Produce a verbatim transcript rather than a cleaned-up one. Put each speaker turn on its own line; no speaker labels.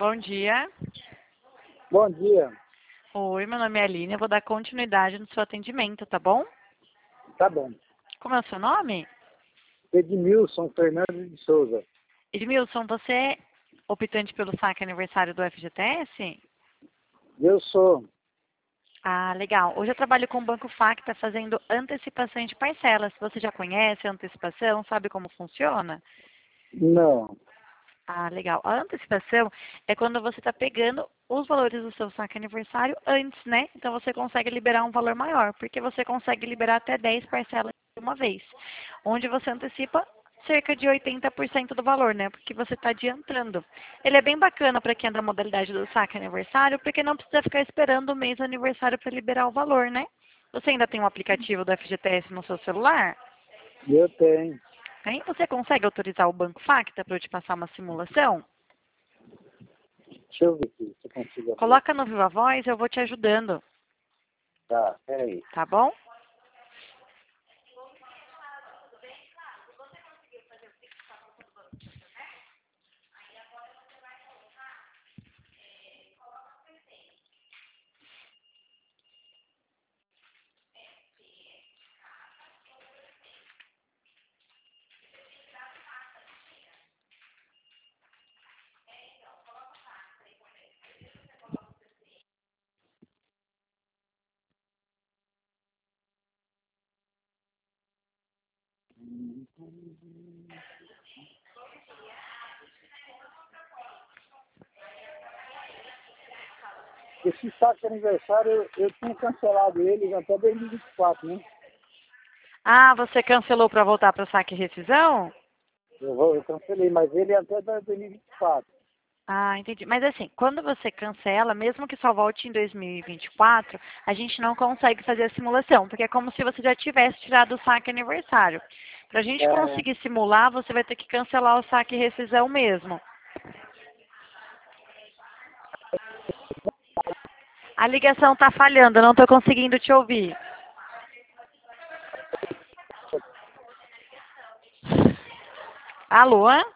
Bom dia.
Bom dia.
Oi, meu nome é Aline. Eu vou dar continuidade no seu atendimento, tá bom?
Tá bom.
Como é o seu nome?
Edmilson Fernandes de Souza.
Edmilson, você é optante pelo saque aniversário do F G T S?
Eu sou.
Ah, legal. Hoje eu trabalho com o Banco Facta fazendo antecipações de parcelas. Você já conhece a antecipação? Sabe como funciona?
Não.
Ah, legal. A antecipação é quando você está pegando os valores do seu saque aniversário antes, né? Então você consegue liberar um valor maior, porque você consegue liberar até dez parcelas de uma vez, onde você antecipa cerca de oitenta por cento do valor, né? Porque você está adiantando. Ele é bem bacana para quem é da modalidade do saque aniversário, porque não precisa ficar esperando o mês do aniversário para liberar o valor, né? Você ainda tem um aplicativo do F G T S no seu celular?
Eu tenho.
Hein? Você consegue autorizar o Banco Facta para eu te passar uma simulação?
Deixa eu ver aqui se eu consigo abrir.
Coloca no Viva Voz, eu vou te ajudando,
Tá, peraí.
tá bom?
Esse saque de aniversário, eu, eu tinha cancelado ele até dois mil e vinte e quatro, né?
Ah, você cancelou para voltar para o saque e rescisão?
Eu, vou, eu cancelei, mas ele é até dois mil e vinte e quatro.
Ah, entendi. Mas assim, quando você cancela, mesmo que só volte em dois mil e vinte e quatro, a gente não consegue fazer a simulação, porque é como se você já tivesse tirado o saque aniversário. Para a gente
É,
conseguir simular, você vai ter que cancelar o saque e rescisão mesmo. A ligação está falhando, eu não estou conseguindo te ouvir. Alô?